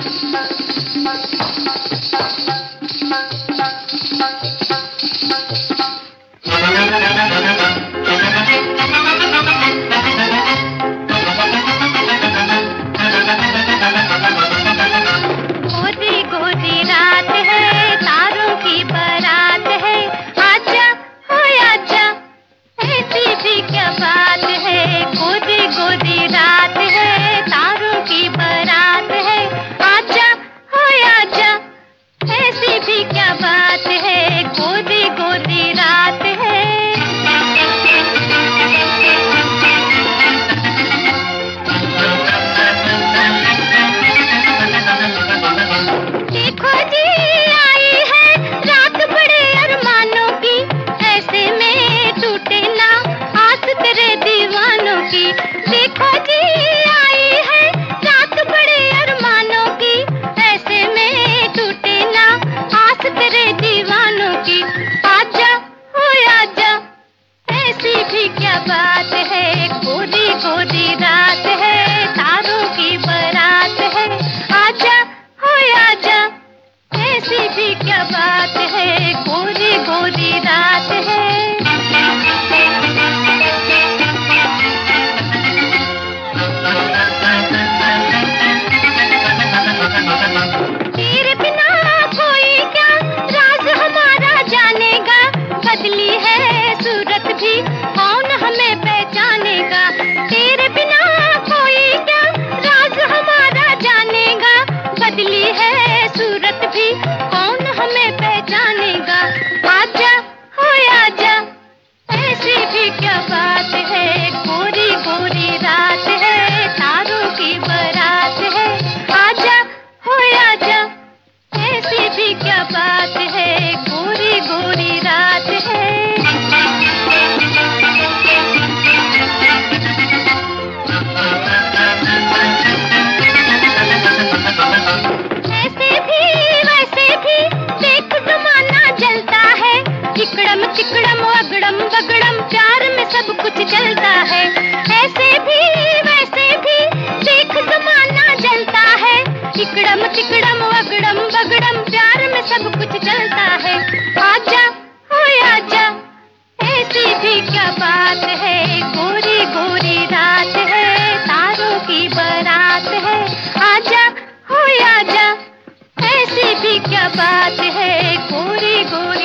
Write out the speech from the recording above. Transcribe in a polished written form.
चिकड़म अगड़म बगड़म प्यार में सब कुछ चलता है। ऐसे भी वैसे भी देख जमाना जलता है। चिकड़म चिकड़म अगड़म बगड़म प्यार में सब कुछ चलता है। आजा हो आजा ऐसी भी क्या बात है। गोरी गोरी रात है तारों की बारात है। आजा हो आजा ऐसी भी क्या बात है। गोरी गोरी